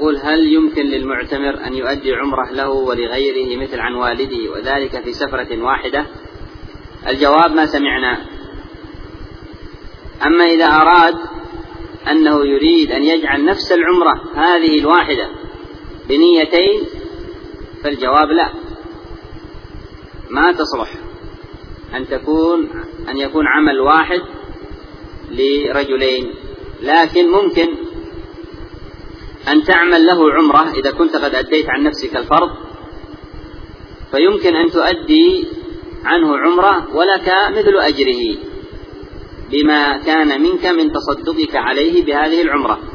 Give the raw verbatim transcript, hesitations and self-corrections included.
يقول: هل يمكن للمعتمر أن يؤدي عمره له ولغيره مثل عن والده وذلك في سفرة واحدة؟ الجواب: ما سمعنا. أما إذا أراد أنه يريد أن يجعل نفس العمرة هذه الواحدة بنيتين فالجواب: لا، ما تصلح أن تكون أن يكون عمل واحد لرجلين، لكن ممكن أن تعمل له عمرة إذا كنت قد أديت عن نفسك الفرض، فيمكن أن تؤدي عنه عمرة ولك مثل أجره بما كان منك من تصدقك عليه بهذه العمرة.